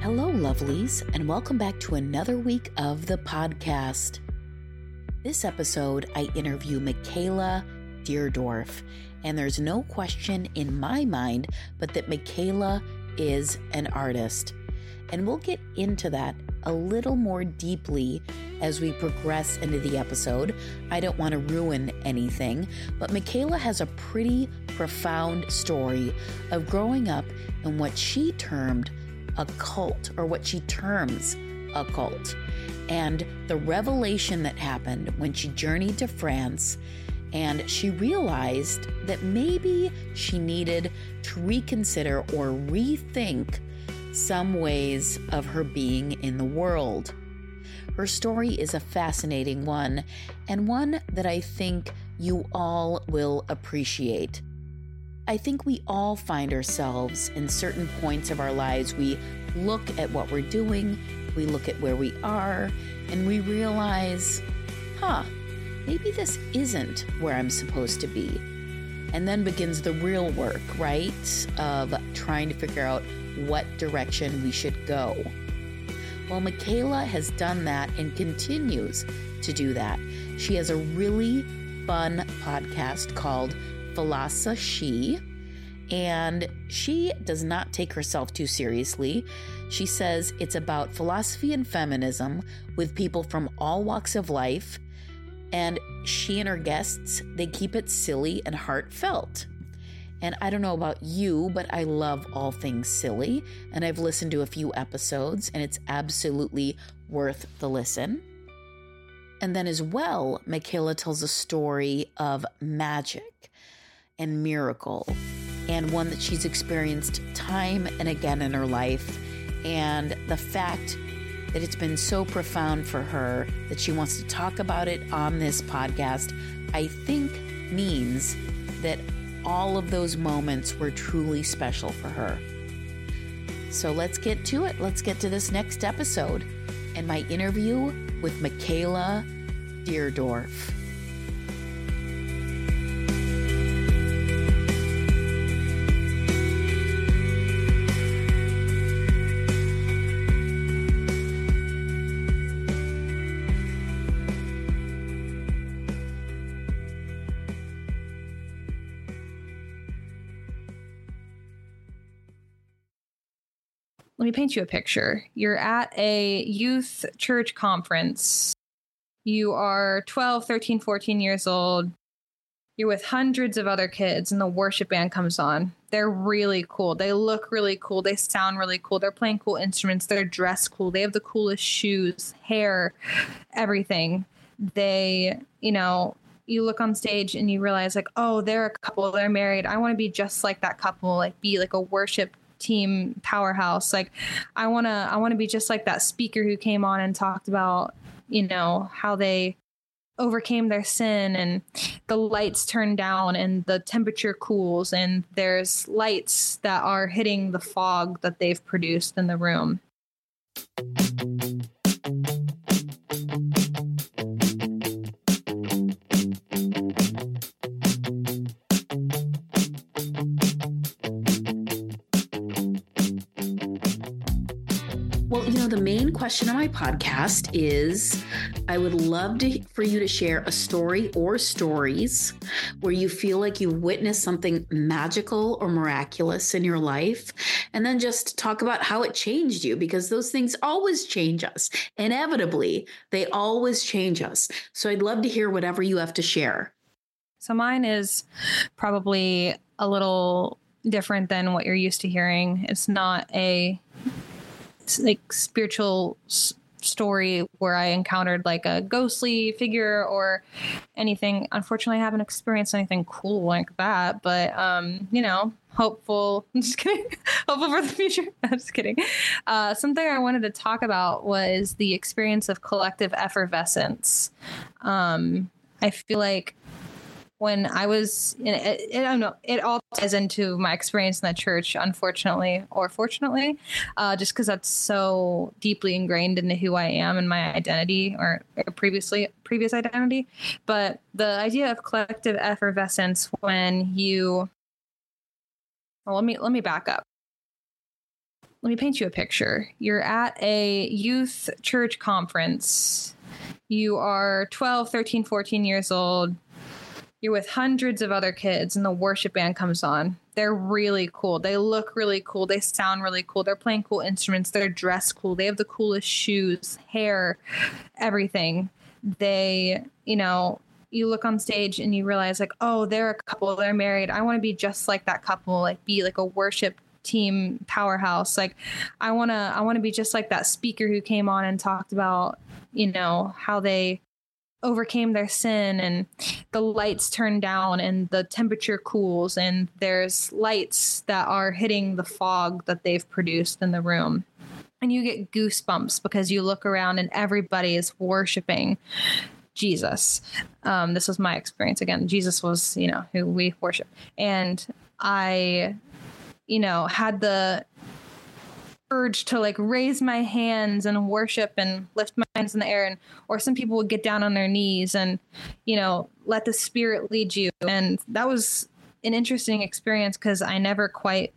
Hello, lovelies, and welcome back to another week of the podcast. This episode, I interview Michaela Deardorff, and there's no question in my mind but that Michaela is an artist. And we'll get into that a little more deeply as we progress into the episode. I don't want to ruin anything, but Michaela has a pretty profound story of growing up in what she termed a cult, or what she terms a cult, and the revelation that happened when she journeyed to France and she realized that maybe she needed to reconsider or rethink some ways of her being in the world. Her story is a fascinating one, and one that I think you all will appreciate. I think we all find ourselves in certain points of our lives. We look at what we're doing, we look at where we are, and we realize, maybe this isn't where I'm supposed to be. And then begins the real work, right? Of trying to figure out what direction we should go. Well, Michaela has done that and continues to do that. She has a really fun podcast called Philosophy, and she does not take herself too seriously. She says it's about philosophy and feminism with people from all walks of life, and she and her guests, they keep it silly and heartfelt. And I don't know about you, but I love all things silly, and I've listened to a few episodes, and it's absolutely worth the listen. And then as well, Michaela tells a story of magic and miracle, and one that she's experienced time and again in her life, and the fact that it's been so profound for her that she wants to talk about it on this podcast, I think means that all of those moments were truly special for her. So let's get to it. Let's get to this next episode and my interview with Michaela Deardorff. Let me paint you a picture. You're at a youth church conference. You are 12, 13, 14 years old. You're with hundreds of other kids, and the worship band comes on. They're really cool. They look really cool. They sound really cool. They're playing cool instruments. They're dressed cool. They have the coolest shoes, hair, everything. They, you look on stage and you realize, like, oh, they're a couple. They're married. I want to be just like that couple, like be like a worship team powerhouse. Like I want to be just like that speaker who came on and talked about, how they overcame their sin, and the lights turn down and the temperature cools and there's lights that are hitting the fog that they've produced in the room. Well, the main question on my podcast is I would love for you to share a story or stories where you feel like you witnessed something magical or miraculous in your life, and then just talk about how it changed you, because those things always change us. Inevitably, they always change us. So I'd love to hear whatever you have to share. So mine is probably a little different than what you're used to hearing. It's not a spiritual story where I encountered like a ghostly figure or anything. Unfortunately, I haven't experienced anything cool like that, but hopeful. I'm just kidding. Hopeful for the future. I'm just kidding. Something I wanted to talk about was the experience of collective effervescence. I feel like when I was in it, I don't know, it all ties into my experience in the church, unfortunately, or fortunately, just because that's so deeply ingrained into who I am and my identity, or previous identity. But the idea of collective effervescence, when you, well, let me back up. let me paint you a picture. You're at a youth church conference. You are 12, 13, 14 years old. You're with hundreds of other kids and the worship band comes on. They're really cool. They look really cool. They sound really cool. They're playing cool instruments. They're dressed cool. They have the coolest shoes, hair, everything. They, you look on stage and you realize like, oh, they're a couple. They're married. I want to be just like that couple, like be like a worship team powerhouse. Like I want to be just like that speaker who came on and talked about, how they overcame their sin and the lights turn down and the temperature cools and there's lights that are hitting the fog that they've produced in the room. And you get goosebumps because you look around and everybody is worshiping Jesus. This was my experience. Again, Jesus was, who we worship. And I, had the urge to like raise my hands and worship and lift my hands in the air, or some people would get down on their knees and let the Spirit lead you. And that was an interesting experience because I never quite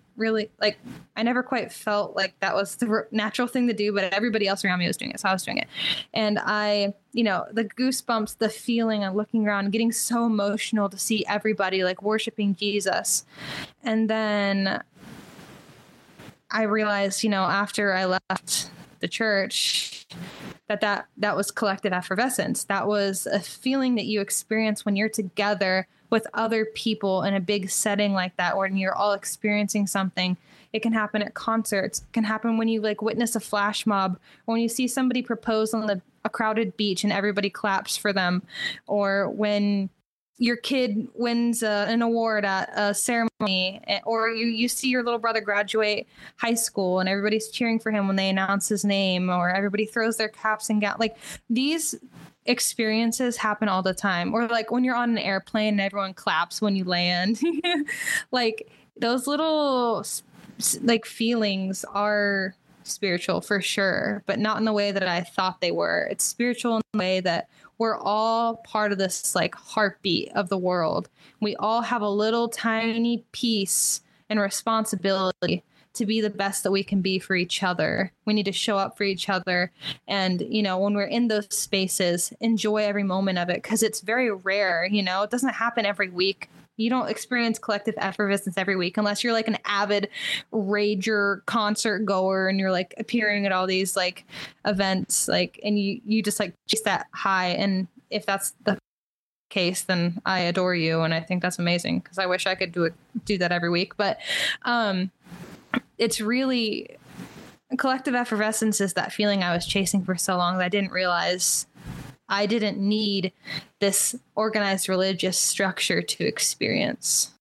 felt like that was the natural thing to do, but everybody else around me was doing it, so I was doing it. And I the goosebumps, the feeling of looking around, getting so emotional to see everybody like worshiping Jesus. And then I realized, after I left the church, that was collective effervescence. That was a feeling that you experience when you're together with other people in a big setting like that, when you're all experiencing something. It can happen at concerts. It can happen when you like witness a flash mob, or when you see somebody propose on a crowded beach and everybody claps for them, or when your kid wins an award at a ceremony, or you see your little brother graduate high school and everybody's cheering for him when they announce his name, or everybody throws their caps and gowns. Like these experiences happen all the time. Or like when you're on an airplane and everyone claps when you land. Like those little like feelings are spiritual for sure, but not in the way that I thought they were. It's spiritual in the way that we're all part of this like heartbeat of the world. We all have a little tiny piece and responsibility to be the best that we can be for each other. We need to show up for each other. And, when we're in those spaces, enjoy every moment of it, because it's very rare. It doesn't happen every week. You don't experience collective effervescence every week unless you're like an avid rager concert goer and you're like appearing at all these like events, like, and you just like chase that high. And if that's the case, then I adore you. And I think that's amazing, because I wish I could do that every week. But it's really, collective effervescence is that feeling I was chasing for so long that I didn't realize I didn't need this organized religious structure to experience.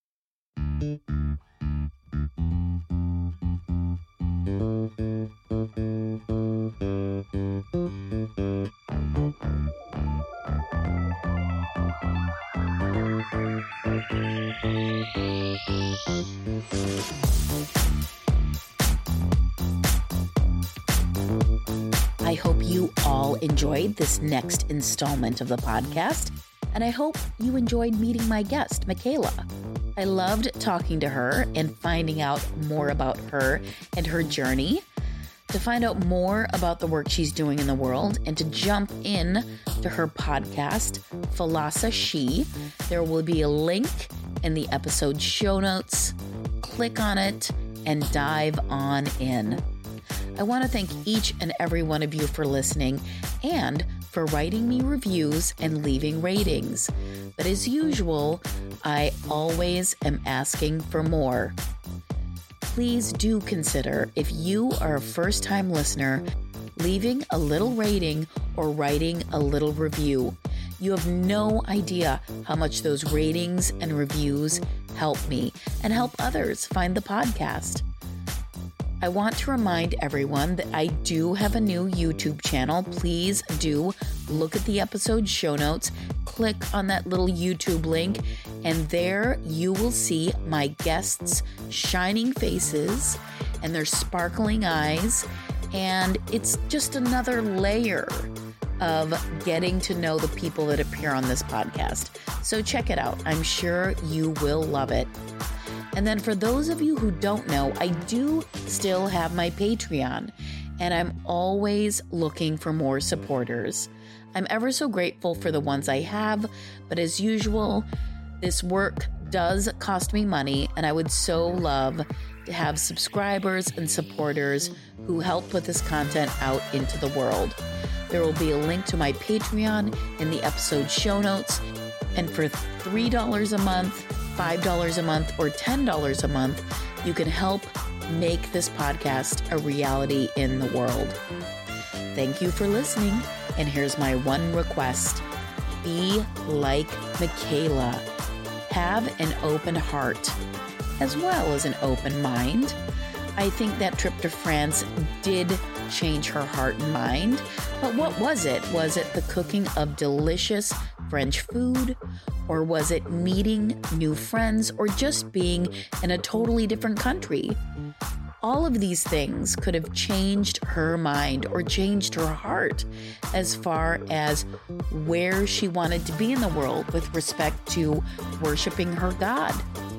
I hope you all enjoyed this next installment of the podcast, and I hope you enjoyed meeting my guest, Michaela. I loved talking to her and finding out more about her and her journey. To find out more about the work she's doing in the world and to jump in to her podcast, Philosophy She, there will be a link in the episode show notes. Click on it and dive on in. I want to thank each and every one of you for listening and for writing me reviews and leaving ratings. But as usual, I always am asking for more. Please do consider, if you are a first-time listener, leaving a little rating or writing a little review. You have no idea how much those ratings and reviews help me and help others find the podcast. I want to remind everyone that I do have a new YouTube channel. Please do look at the episode show notes, click on that little YouTube link, and there you will see my guests' shining faces and their sparkling eyes. And it's just another layer of getting to know the people that appear on this podcast. So check it out. I'm sure you will love it. And then for those of you who don't know, I do still have my Patreon, and I'm always looking for more supporters. I'm ever so grateful for the ones I have, but as usual, this work does cost me money, and I would so love to have subscribers and supporters who help put this content out into the world. There will be a link to my Patreon in the episode show notes, and for $3 a month, $5 a month, or $10 a month, you can help make this podcast a reality in the world. Thank you for listening, and here's my one request. Be like Michaela. Have an open heart, as well as an open mind. I think that trip to France did change her heart and mind, but what was it? Was it the cooking of delicious French food? Or was it meeting new friends, or just being in a totally different country? All of these things could have changed her mind or changed her heart as far as where she wanted to be in the world with respect to worshiping her God.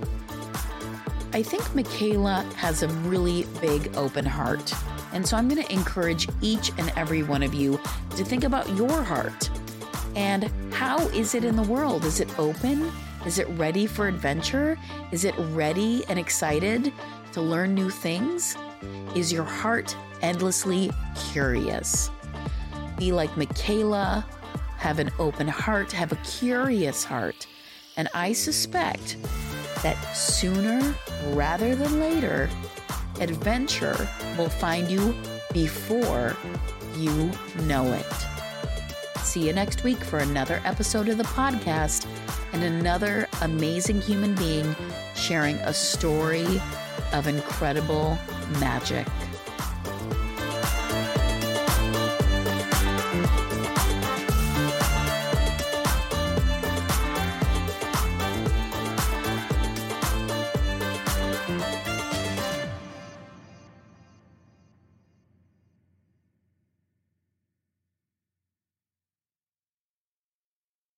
I think Michaela has a really big open heart. And so I'm going to encourage each and every one of you to think about your heart. And how is it in the world? Is it open? Is it ready for adventure? Is it ready and excited to learn new things? Is your heart endlessly curious? Be like Michaela, have an open heart, have a curious heart. And I suspect that sooner rather than later, adventure will find you before you know it. See you next week for another episode of the podcast and another amazing human being sharing a story of incredible magic.